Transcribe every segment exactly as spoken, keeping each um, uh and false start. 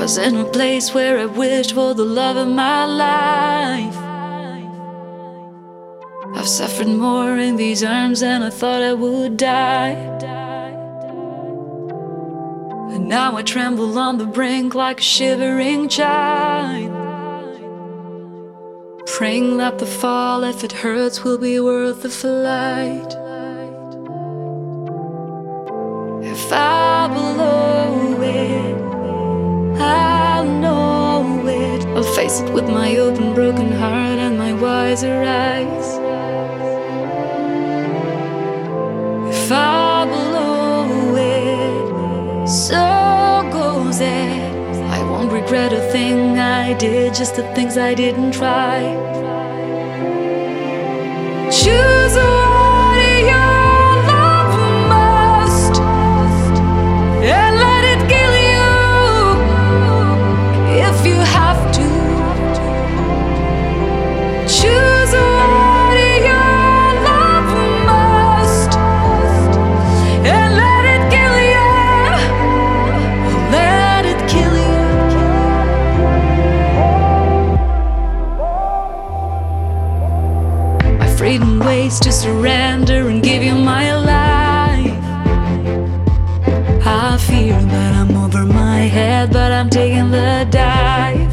was in a place where I wished for the love of my life. I've suffered more in these arms than I thought I would die. And now I tremble on the brink like a shivering child, praying that the fall, if it hurts, will be worth the flight. If I blow it, I'll know it. I'll face it with my open, broken heart and my wiser eyes. If I blow it, so goes it. I won't regret a thing I did, just the things I didn't try. Choose what you love most and let it kill you if you have to. Choose what you love most and let it kill you. Let it kill you. My freedom waits to surrender and give you my life. I fear that I'm over my head, but I'm taking the dive.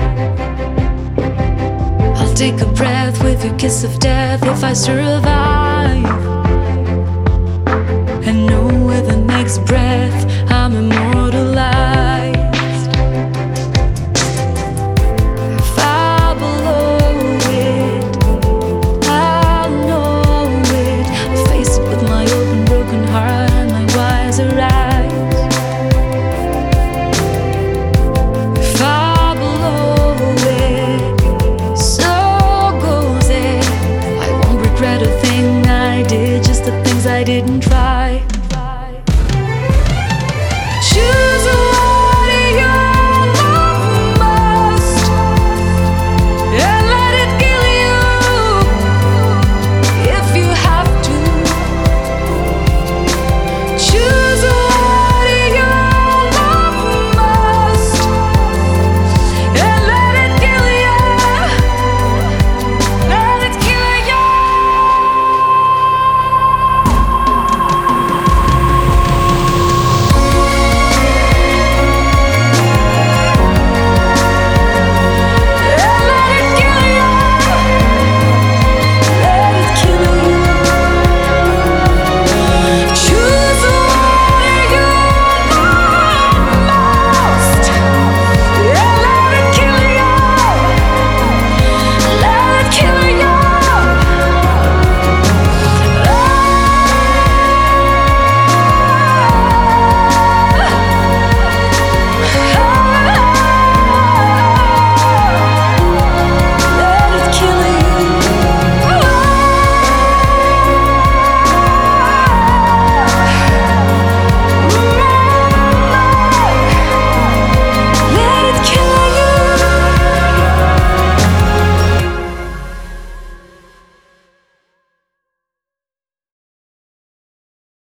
I'll take a breath with your kiss of death if I survive, and know with the next breath